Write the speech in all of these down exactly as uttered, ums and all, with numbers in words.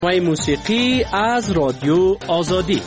برنامه موسیقی از رادیو آزادی.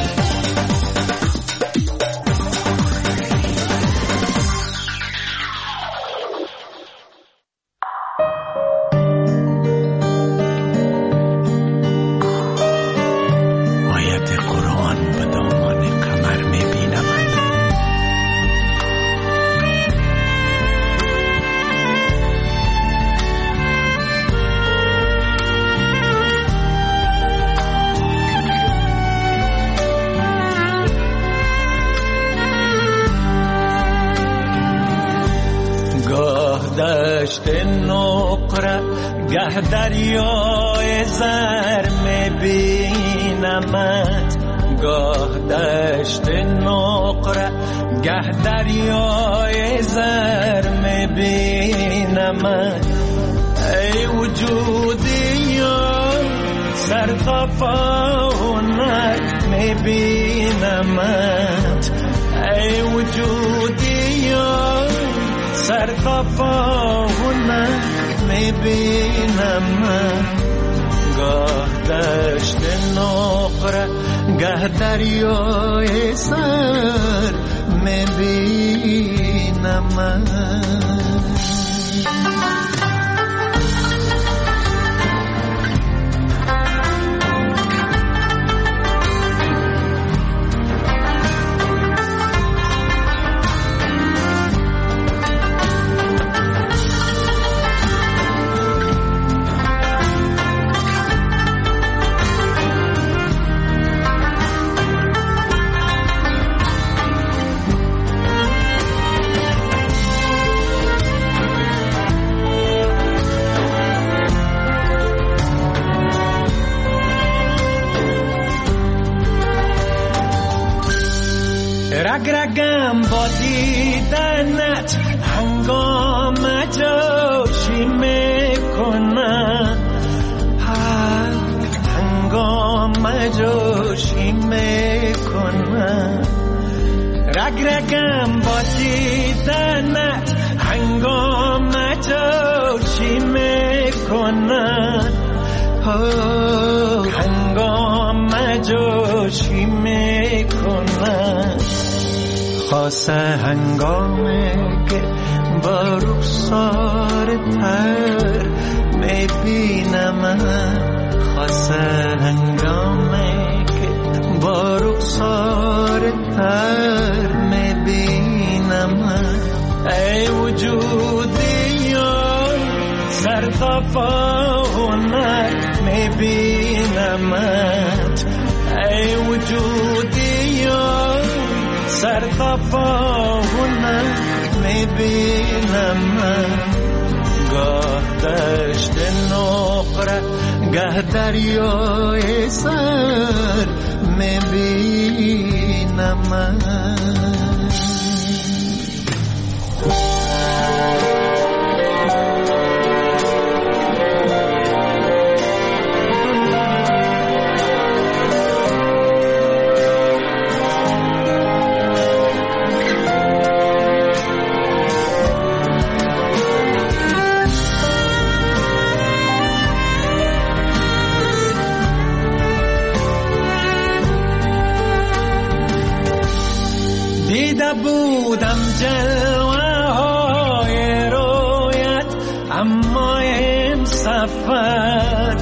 دشت نقره گه دریای زر میبینمت، گاه دشت نقره گه دریای زر میبینمت. ای وجودی یا سرخفا و نک میبینمت، ای وجودی یا سرخفا و نک میبینم من. گاه دشت نقره گه دریای سر میبینم من. رگ رگم با دیدنت هنگام جوشی میکنم، هنگام جوشی میکنم. رگ رگم با دیدنت هنگام جوشی میکنم، هنگام جوشی میکنم. خاصه هنگامه که با رخسار تر میبینم، خاصه هنگامه که با رخسار تر میبینم. ای وجودی یا سرخفا و نک میبینمت، ای وجودی یا سرخفا و نک میبینم من. گاه دشت نقره گه دریای سر میبینم من. دیده بودم جلوه های رویت، اما این سفر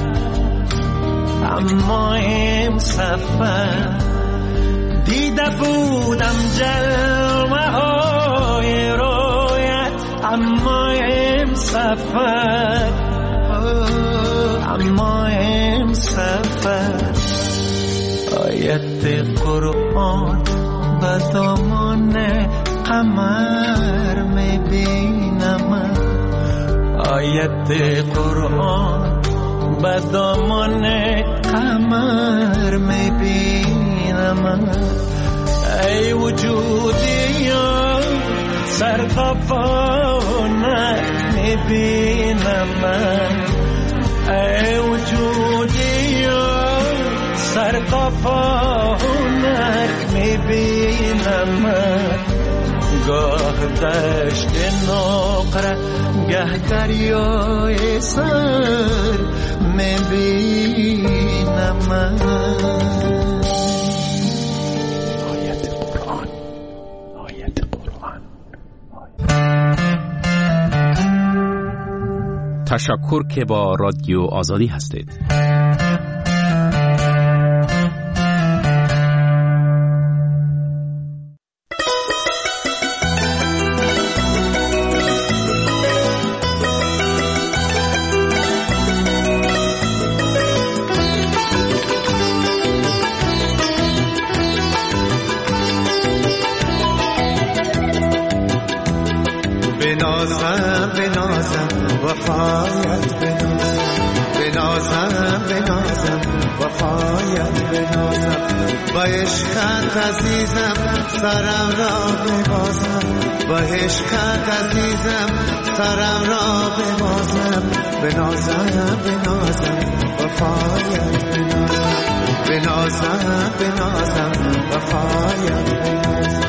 اما این سفر دیده بودم جلوه های رویت، اما این سفر اما این سفر. آیت قرآن به دامان قمر میبینم، آیت قرآن به دامان قمر میبینم. ای وجودی یا سرخفا و نک میبینم، ای وجودی یا سرخفا و نک میبینم. گاه دشت نقره گه دریای سر میبینم من. آیت قرآن، آیت قرآن. تشکر که با رادیو آزادی هستید. بنازم بنازم وفایت بنازم، بنازم بنازم وفایت بنازم، با عشقت عزیزم سرم را ببازم، با عشقت عزیزم سرم را ببازم، بنازم بنازم وفایت بنازم، بنازم بنازم وفایت بنازم.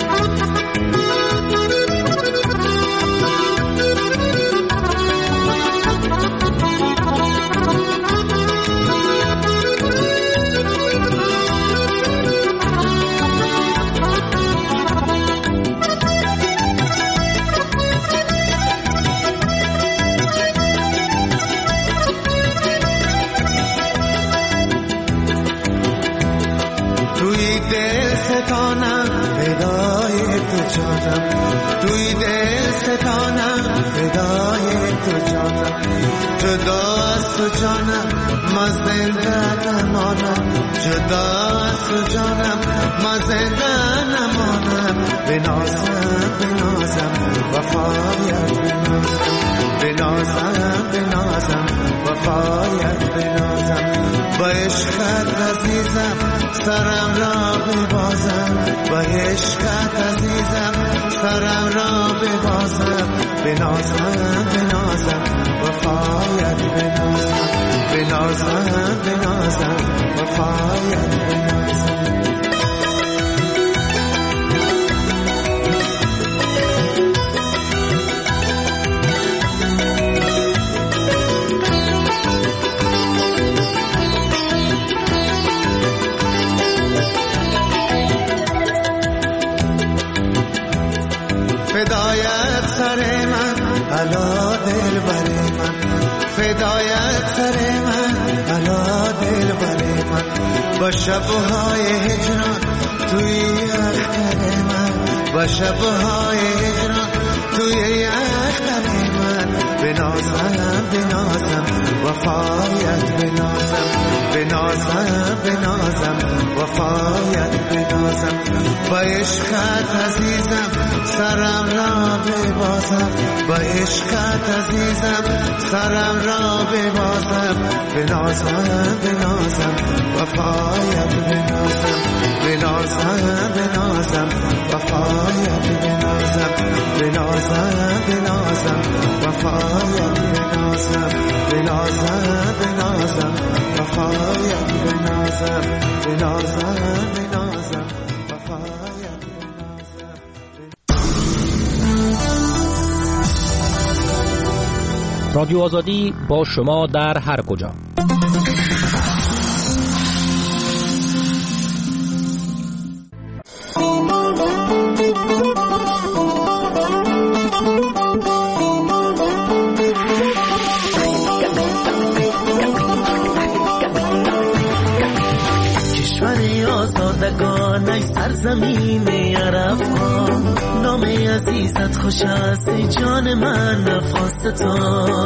توی دل ستانم فدای تو جانم، توی دل ستانم فدای تو جانم، جدا از تو جانم ما زنده نمانم، جدا از تو جانم ما زنده نمانم، بنازم بنازم وفایت بنازم، بنازم بنازم وفایت بنازم، با عشقت عزیزم سرم را ببازم، با عشقت عزیزم سرم را ببازم، بنازم بنازم وفایت بنازم، بنازم بنازم وفایت بنازم. فدایت سر من علا دل بر من، فدایت سر من علا دل بر من، با شبهای هجران توی اختر من، با شبهای هجران توی اختر من، بنازم بنازم وفایت بنازم، بنازم بنازم وفایت بنازم، با عشقت عزیزم سرم را ببازم، با عشقت عزیزم سرم را ببازم، بنازم بنازم وفایت بنازم، بنازم بنازم وفایت بنازم، بنازم بنازم وفایت بنازم، بنازم بنازم وفایت بنازم، بنازم بنازم وفایت بنازم. رادیو آزادی با شما در هر کجا. آزادگان سرزمین عرفان، نام عزیزت خوش است ای جان من نفاست تو،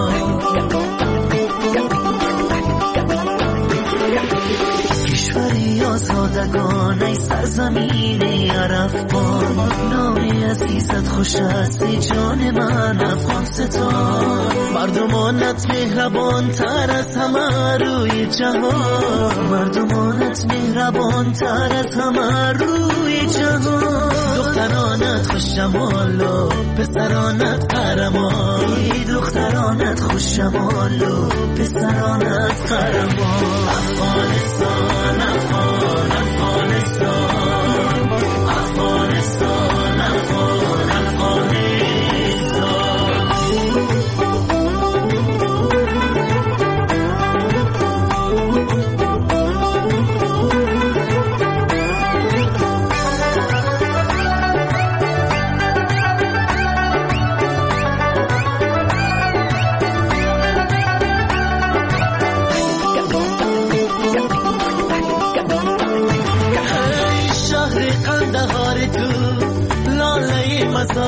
کشوری آزادگان ای سرزمین عرفان، نام عزیزت خوش است ای جان من افغانستان، مردمانت مهربان تر از همه روی جهان، مردمانت مهربان تر از همه روی جهان، دخترانت خوش جمال و پسرانت قهرمان، دخترانت خوش جمال و پسرانت قهرمان، افغانستان افغان افغانستان افغانستان افغان افغانستان.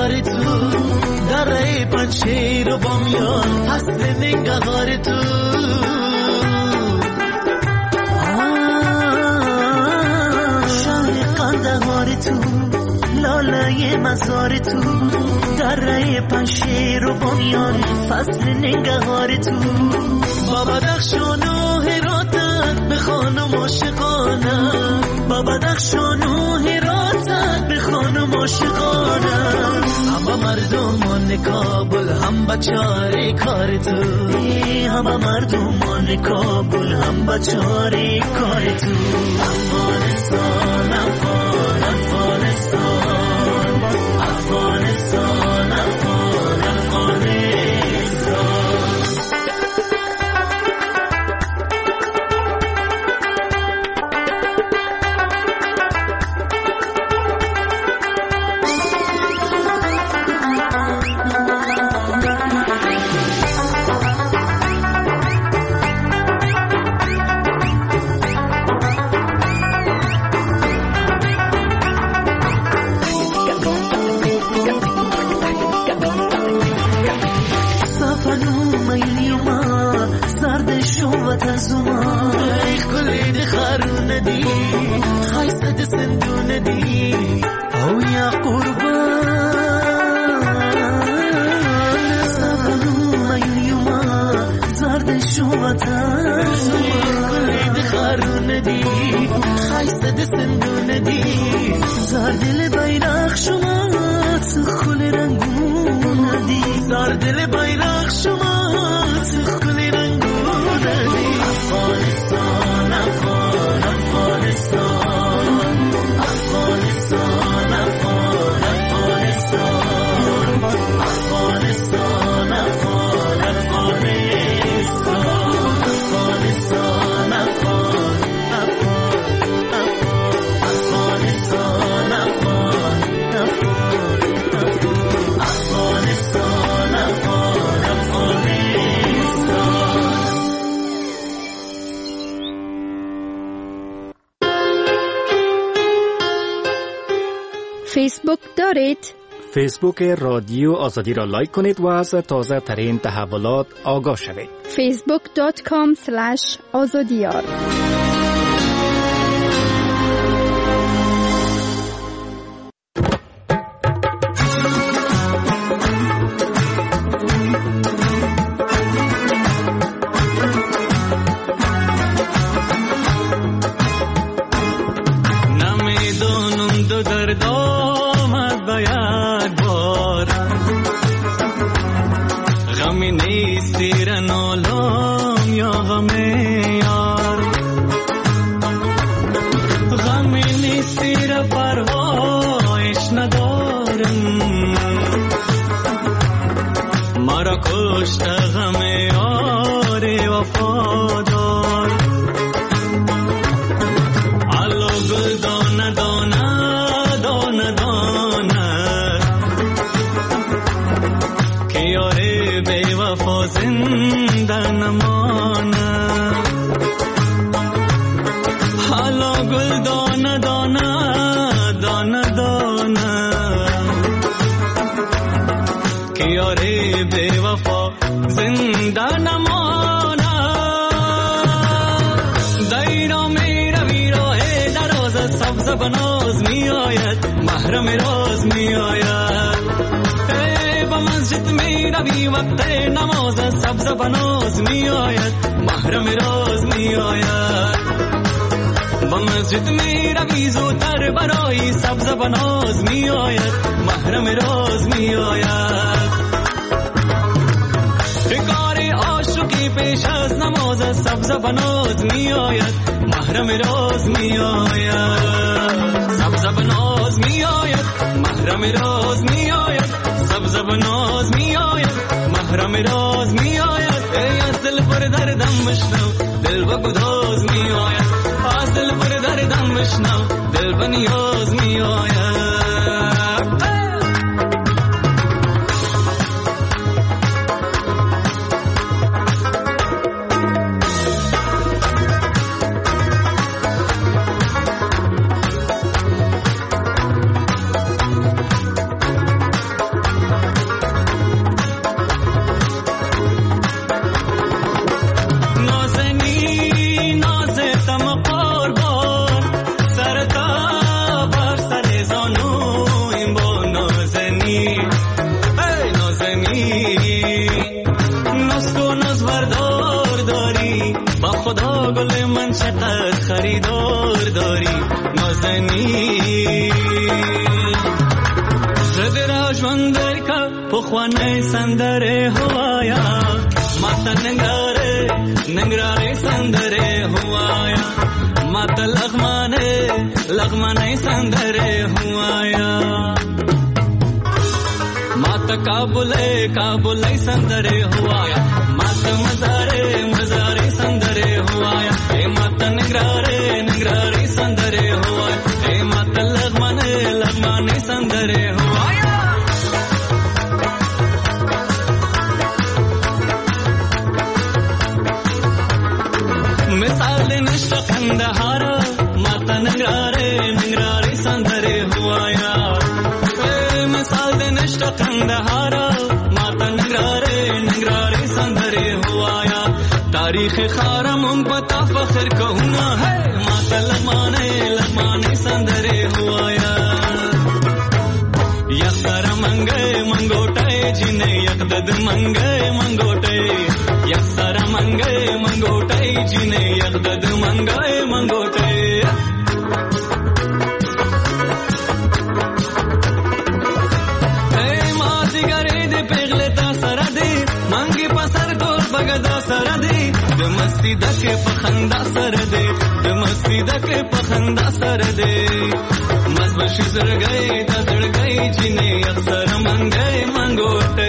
نگهار تو دره پنشیر و بامیان فصل نگهار تو شهر قندهار تو لاله مزار تو دره پنشیر و بامیان فصل نگهار تو بابا دخشان و هراتت به خانم عاشقانم بابا دخشان و هراتت به خانم عاشقانم همه مردمان کابل هم بچاره کار تو همه مردمان کابل هم بچاره کار تو افغانستان افغان افغانستان افغانستان افغان افغانستان فیسبوک دارید؟ فیسبوک رادیو آزادی را لایک کنید و از تازه ترین تحولات آگاه شوید. فیسبوک دات کام اسلش آزادیار. فقط خریدار داری نازنی زده را جوندر که پخوانه سندره هوایا ماتا ننگاره ننگراره سندره هوایا ماتا لغمانه لغمانه سندره هوایا ماتا کابله کابله سندره هوایا ماتا مزاره مزاره سندره هوایا اے ماتا ننگراره ننگراره سندره هوایا اے ماتا لغمانه لغمانه سندره هوایا مثال نشت قندهارا ماتا ننگراره ننگراره سندره هوایا مثال نشت قندهارا ماتا ننگراره ننگراره سندره هوایا تاریخ خارم پتا فخر کهونا ہے ماتا لغمانے لغمانے سندره هوایا یک سر منگے منگوٹے جنے یک دد منگے منگوٹے یک سر منگے منگوٹے جنے یک دد منگے منگوٹے اے ماتی گرے دے پیغلتا سر دے منگی پسر کور بگدا سر دے دمستی دکے پخندا سر دے دمستی دکے پخندا سر دے مزبش زر گئے دڑ گئی جنے اکثر منگے منگوٹے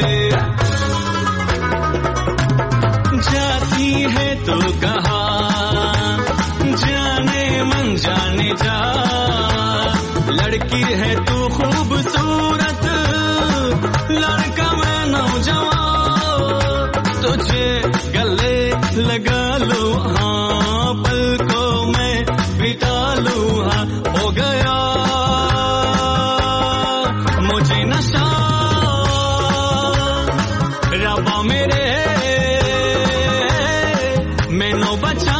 جاتی ہے تو کہاں جانے من جانے جا لڑکی ہے تو خوبصورت لڑکا میں نوجوان تجھے گلے لگا لو ہاں پلکوں میں بٹا لو ہاں ہو گیا مجھے نشہ ربا میرے میں نو بچا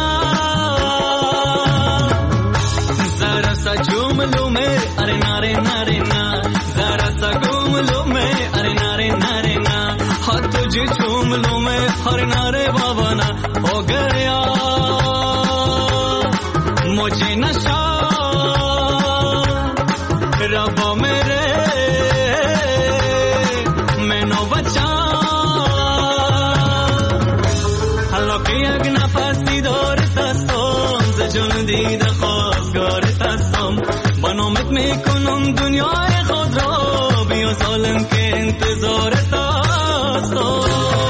ذرا سا جھوم لوں میں ارے نارے نارے نا ذرا سا گھوم لوں میں ارے نارے نارے نا ہر تجھے جھوم لوں میں ہر نارے بابا نا ہو گیا مجھے نشہ ربا میرے میں نو بچا حالا که یک نفس دیدارت هستم ز جان دیده خواستگارت هستم با نامت میکنم دنیای خود را بیا ظالم که انتظارت هستم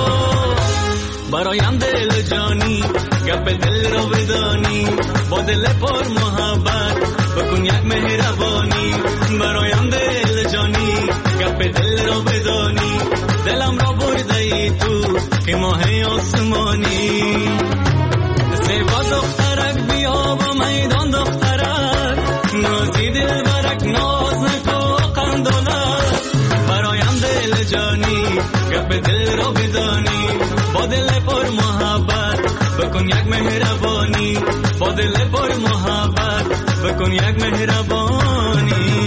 برایم دل جانی گپ دل را بدانی با دل پر محبت بکن یک مهربانی برایم دل جانی گپ دل را بدانی دلم را برده ای تو که ماه آسمانی زیبا دخترک بیا با میدان دخترک نازی دل برک ناز نکو قندولک برایم دل جانی گپ دل را بدانی با دل پر محبت بکن یک مهربانی با دل پر محبت بکن یک مهربانی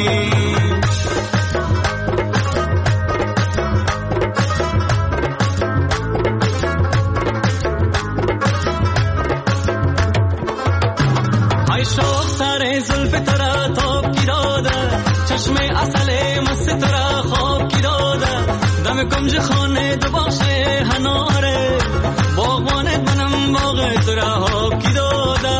های شوق سر زلف ترا تاب کی داده چشم اصل مست ترا خواب کی داده دم کنج خانه دو باشه هناره باغوانت منم باغ ترا خواب کی داده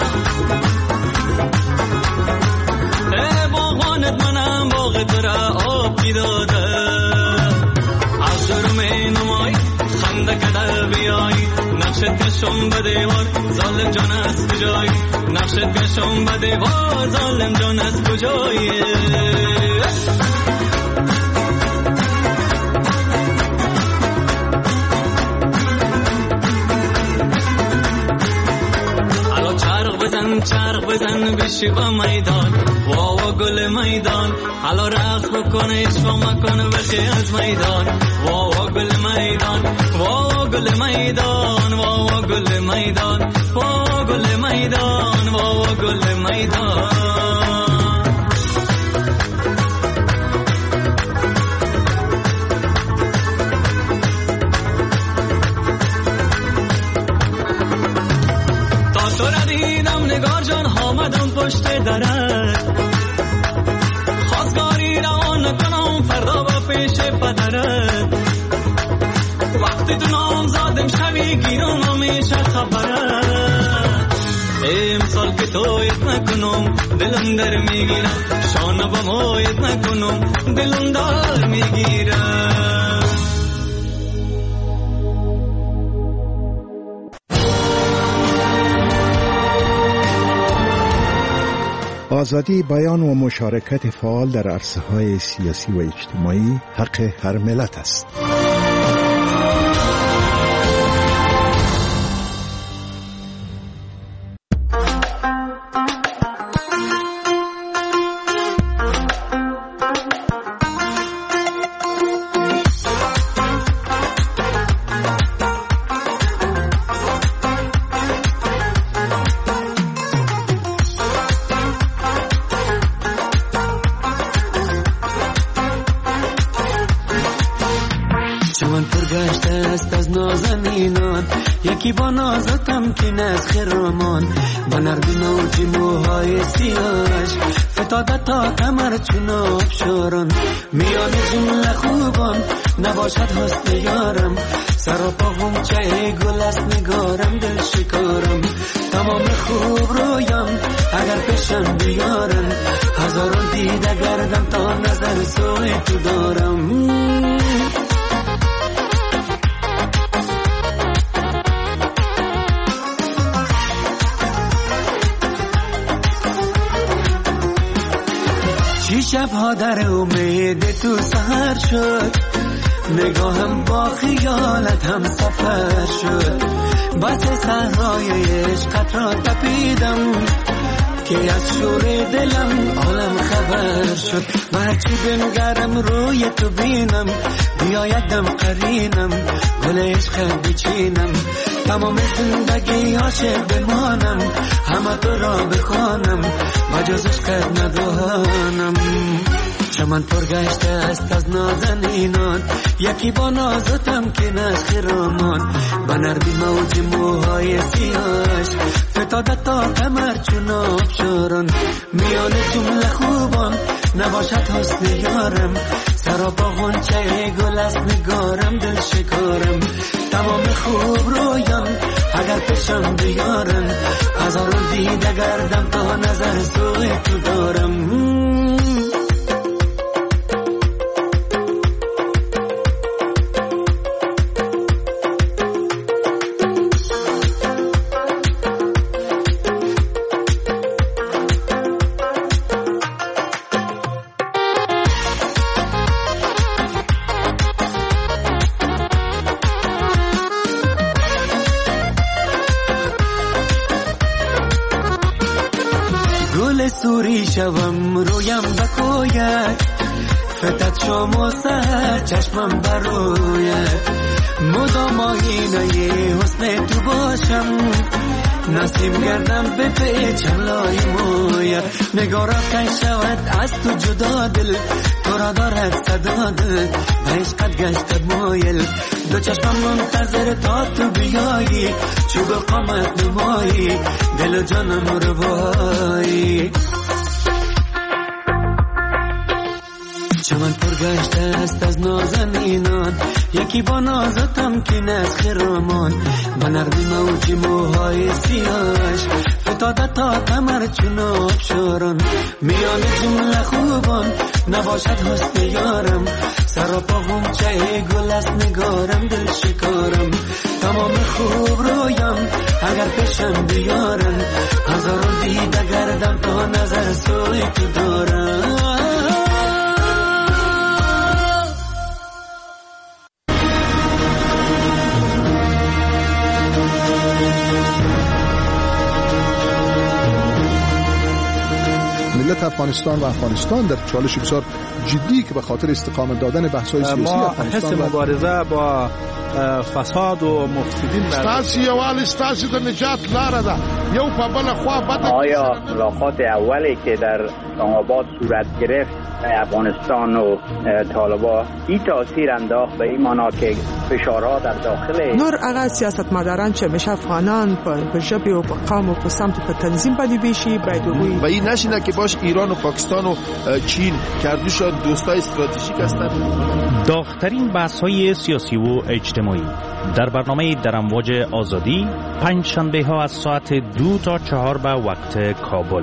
ای باغوانت منم باغ ترا خواب کی داده از جرم نمایی خنده کده بیایی نقشت کشم به دیوار ظالم جان از کجایی نقشت کشم به دیوار ظالم جان از کجایی الو چرخ بزن چرخ بزن بشی با میدان واوا گل میدان الو رقص بکن عشق مکن بخی از میدان واوا گل میدان واوا گل میدان واوا گل میدان واوا گل میدان واوا گل میدان تا تو ردی خریدم نگار جان آمدم پشت درت خواستگاری روان نکنم فردا با پیش پدرت وقتی تو نام زادم شوی گیرم همیشه خبرت امسال که تویت نکنم دلم در میگیرم شانه با مویت نکنم دلم در میگیرم. آزادی بیان و مشارکت فعال در عرصه‌های سیاسی و اجتماعی حق هر ملت است. یکی با نازتم که نز خرامان با نرد موجی موهای سیاهش فتاده تا کمر چون آبشاران میان جمله خوبان نباشد حسن یارم سراپا غنچه گل است نگارم دل شکارم تمام خوب رویم اگر پیشم بیارم هزاران دیده گردم تا نظر سوی تو دارم. چی شبها در امید تو سهر شد نگاهم با خیالت هم سفر شد بس صحرای عشقت را تپیدم که از شور دلم عالم خبر شد و هرچی بنگرم روی تو بینم بیایدم قرینم گل عشق بچینم تمام زندگی عاشق بمانم همه تو را بخوانم و جز عشقت ندانم. چمن پرگشته است از نازنینان یکی با نازتم که نز خرامان با نرمی موج موهای سیاهش فتاده تا کمر چون آبشاران میان جمله خوبان نباشد حسن یارم سراپا غنچه گل است نگارم دل شکارم تمام خوب رویم اگر پیشم بیارم هزاران دیده گردم تا نظر سوی تو دارم. سوری شوم رویم بکوید فتت شام و سهر چشمم بروید مدام آینه حسن تو باشم نسیم گردم به پیچم لای موید نگارا کن شود از تو جدا دل تو را دارد صدا دل به عشقت گشتد مایل دو چشمم منتظر تا تو بیایی چوب قامت نمایی دل و جانم روایی. چمن پرگشته است از نازنینان یکی با نازتم که نز خرامان با نرمی موجی موهای سیاهش فتاده تا کمر چون آبشاران میان جمله خوبان نباشد حسن یارم سراپا غنچه گل است نگارم دل شکارم تمام خوب رویم اگر پیشم بیارم هزاران دیده گردم تا نظر سوی تو دارم. ملت افغانستان و افغانستان در چالش بسیار جدی که به خاطر استقامت دادن بحث‌های سیاسی افغانستان حس مبارزه با فساد و مفسدین ستاسو یوال ستاسو د نجات لاره ده یو په بل خوا بده. آیا ملاقات اولی که در اسلام آباد صورت گرفت افغانستان و طالبان این تاثیر انداخت به این معنا که فشارها در داخل نور هغه سیاستمداران چې میشه افغانان په ژبه او په قوم او په سمت په تنظیم باندې بشي باید وي و این نشینه که باش ایران و پاکستان و چین کردوشان دوستای استراتژیک هستند. داغ‌ترین بحث‌های سیاسی و اجتماعی در برنامه در امواج آزادی پنج شنبه ها از ساعت دو تا چهار به وقت کابل.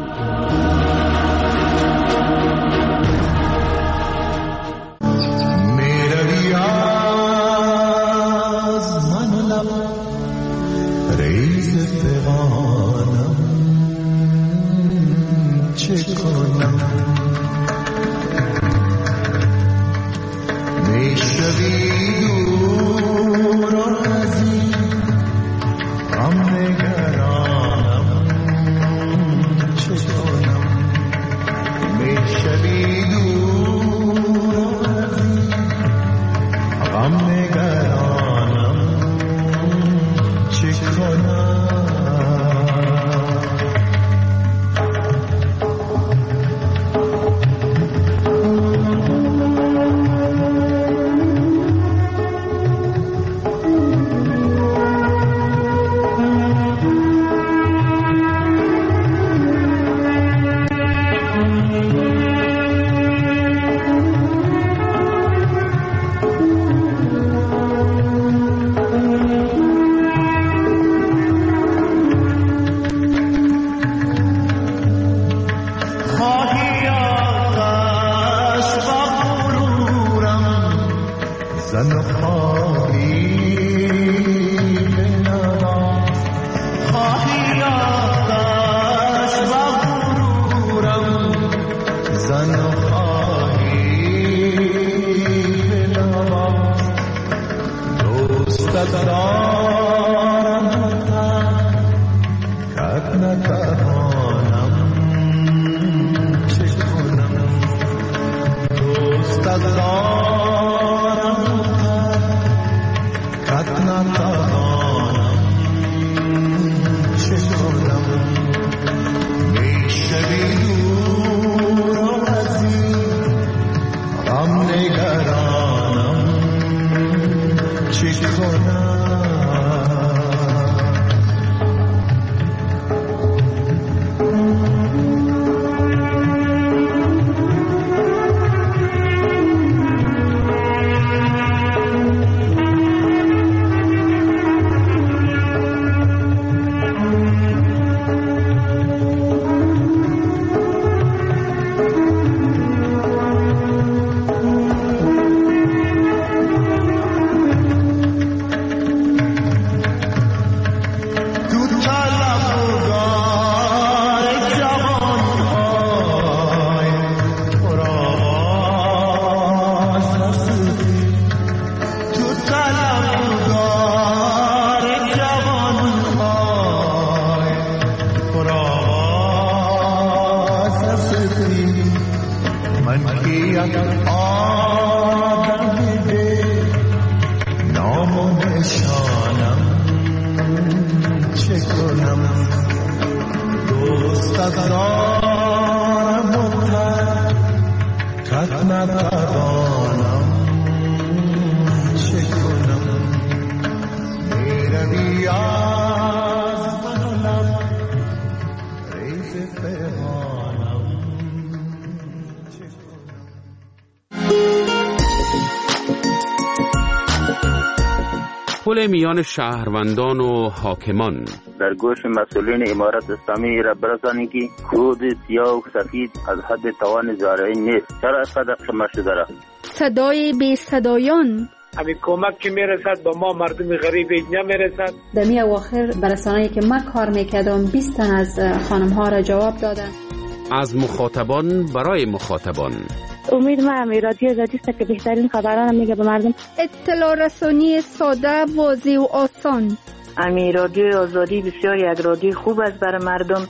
پل میان شهروندان و حاکمان در گوش مسئولین امارت اسلامی را برسانید که کود سیاه و سفید از حد توان زارعین نیست. چرا اینقدر شما شده را؟ صدای بی صدایان همین کمک که میرسد با ما مردم غریب نمیرسد. در می اواخر برسانه‌ای که من کار میکردم بیست تن از خانم ها را جواب دادن. از مخاطبان برای مخاطبان. امید ما رادیو آزادی است که بهترین خبران میگه به مردم. اطلاع رسانی ساده، واضح و آسان. امی رادیو آزادی بسیار یک رادیو خوب است برای مردم،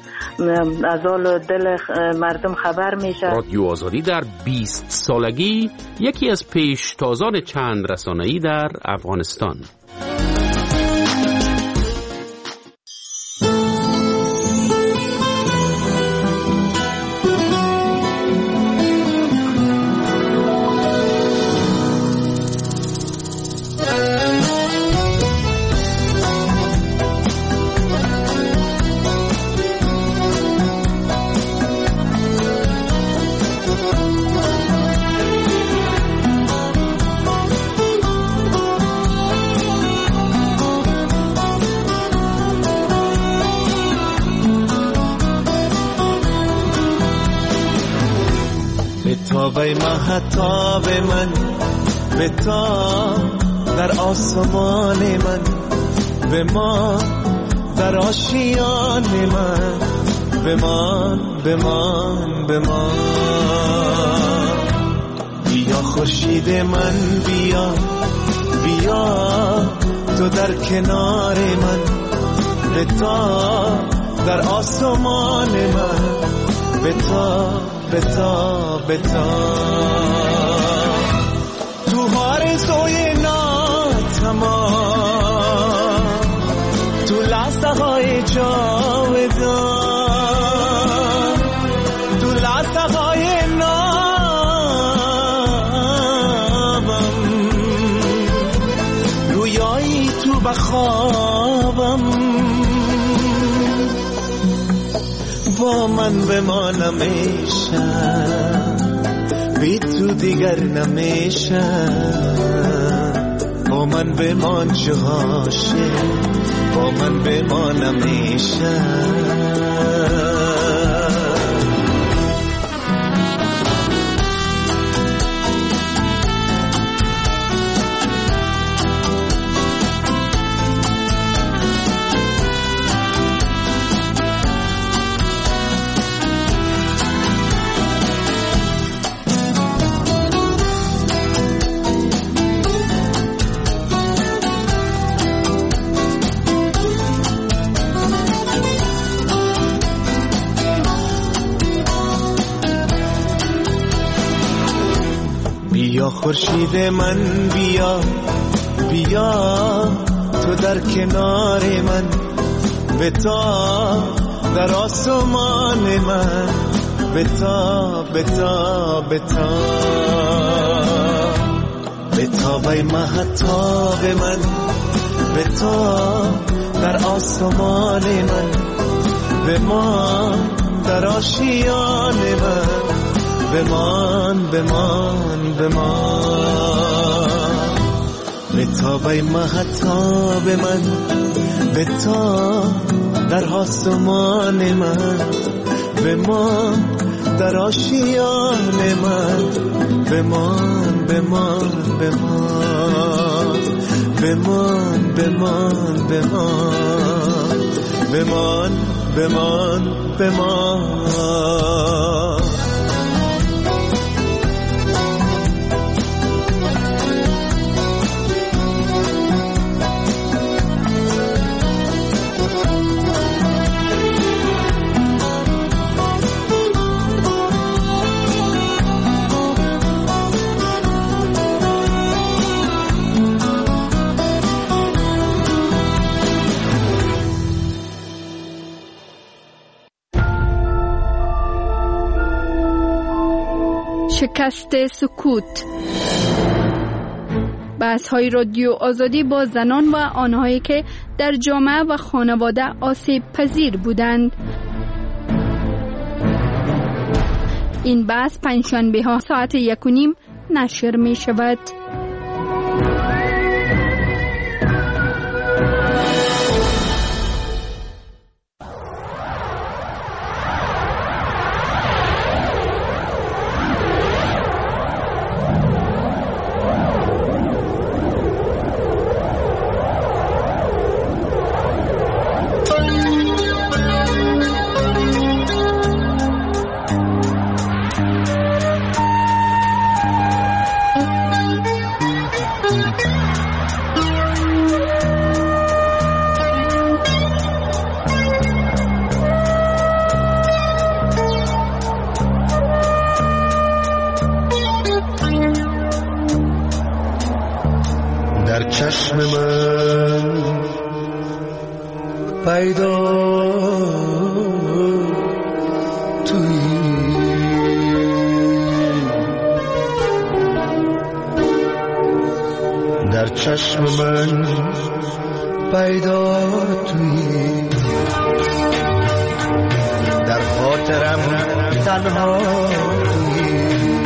از حال دل مردم خبر میشه. رادیو آزادی در بیست سالگی یکی از پیشتازان چند رسانه‌ای در افغانستان. تابه مهتاب من به تا در آسمان من بمان در آشیان من بمان بمان بمان بیا خورشید من بیا بیا تو در کنار من به تا در آسمان من به تا به تا به تا تو آرزوی ناتمام تو لحظه های جاودان تو لحظه های نابم رویایی تو بخوابم با من بمانم ایشم بی تو دیگر نمیشم با من بمان چه عاشق با من بمانم ایشم بیا خورشید من بیا بیا تو در کنار من به تا در آسمان من به تا به تا به تا به تا بای مهتاب من به تا در آسمان من بمان در آشیان من بمان بمان بمان به تابه مهتاب من به تا در آسمان من بمان در آشیان من بمان بمان بمان بمان بمان بمان بمان بمان بمان شکست سکوت، بحث های رادیو آزادی با زنان و آنهایی که در جامعه و خانواده آسیب پذیر بودند. این بحث پنجشنبه ها ساعت یک و نیم نشر می شود. در چشم من پیدا تویی، در چشم من پیدا تویی، در خاطرم تنها تویی،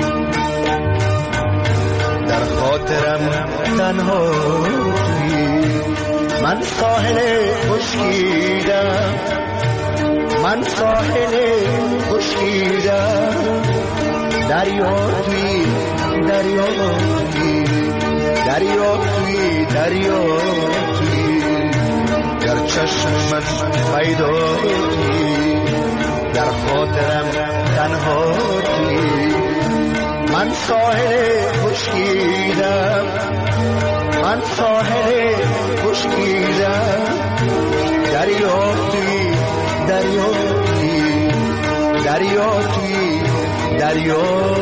در خاطرم تنها تویی. من ساحل خشکیدم، من ساحل خشکیدم، دریا توی دریا توی دریا توی دریا توی در چشم من پیدا توی در خاطرم تنها توی من ساحل خشکیدم من ساحل خشکیدم دریا توی دریا توی دریا توی دریا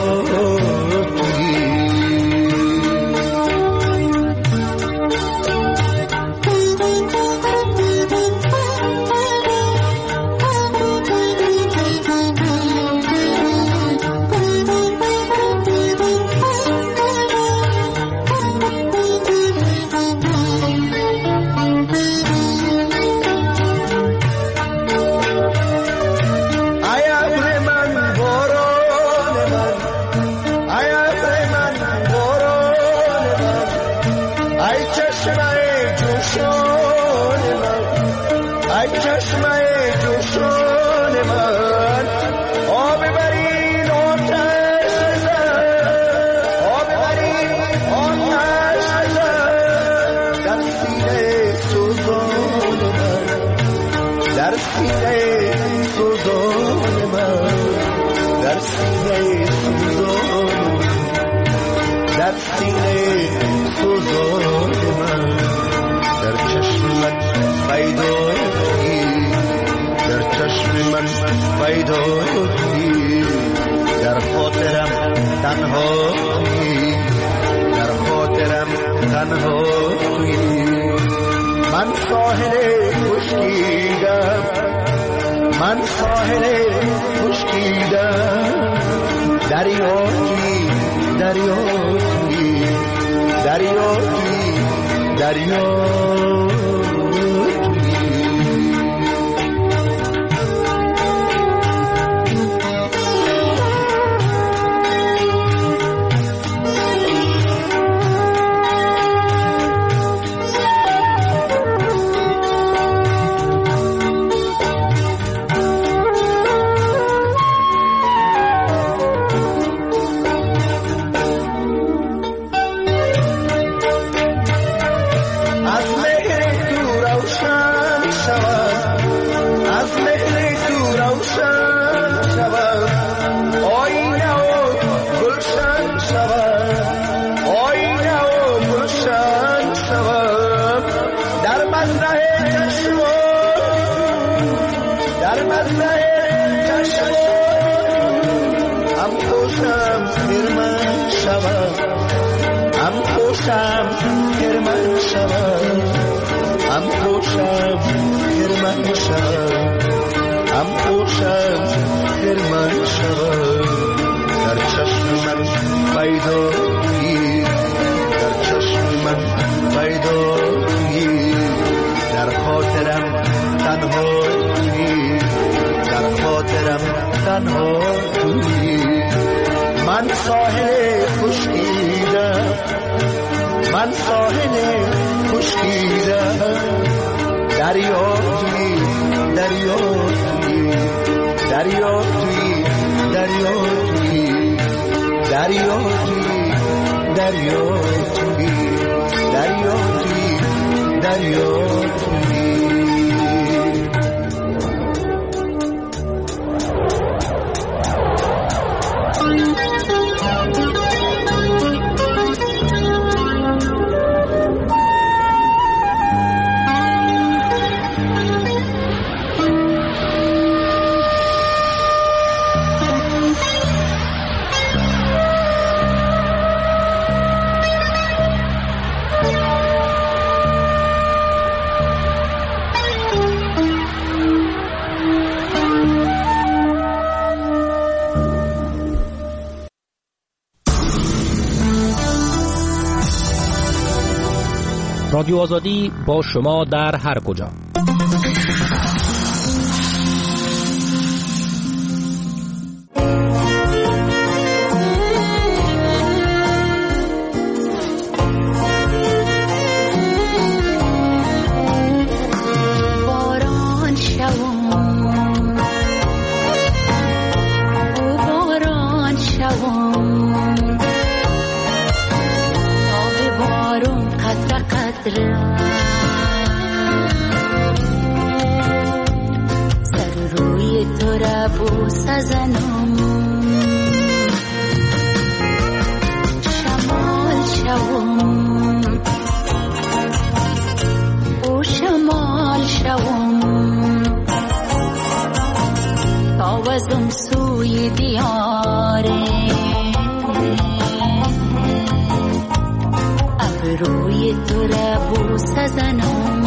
توی در خاطرم تنها توی در خاطرم تنها توی من ساحل خشکیدم من ساحل خشکیدم دریا توی دریا توی دریا توی دریا من ساحل خشکیدم من ساحل خشکیدم دریا توی دریا توی دریا توی دریا توی دریا توی دریا توی دریا توی دریا توی رادیو آزادی با شما در هر کجا. باران شوم باران شوم قطره سر روی تو را بوسه زنم شمال شوم او شمال شوم تاوزم سوی دیاره ابروی تو را بوسه زنم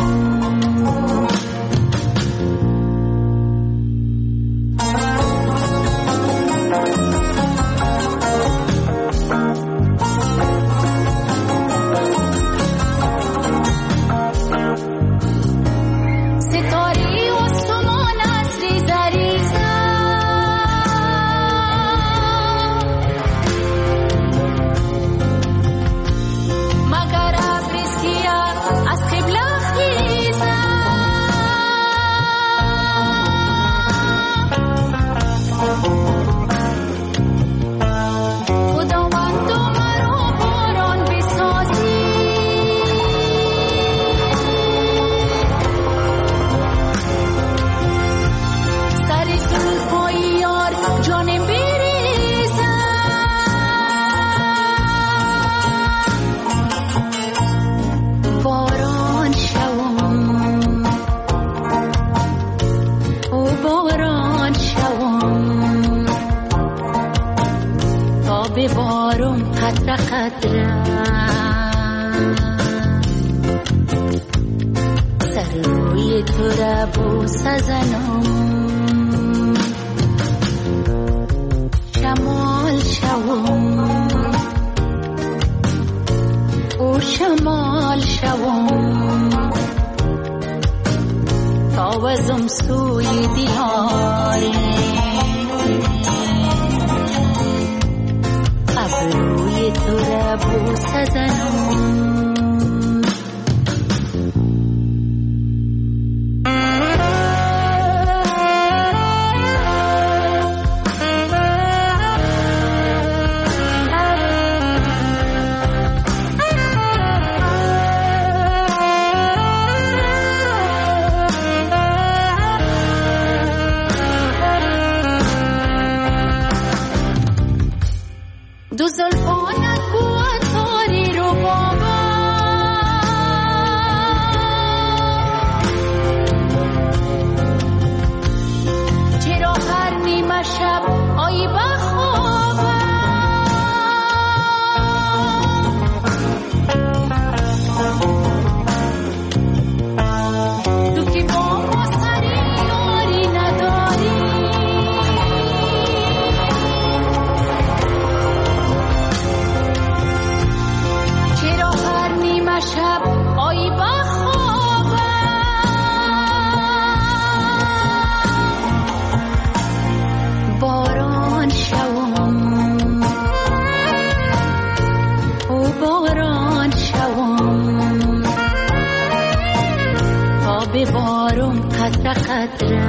ببارم قطره قطره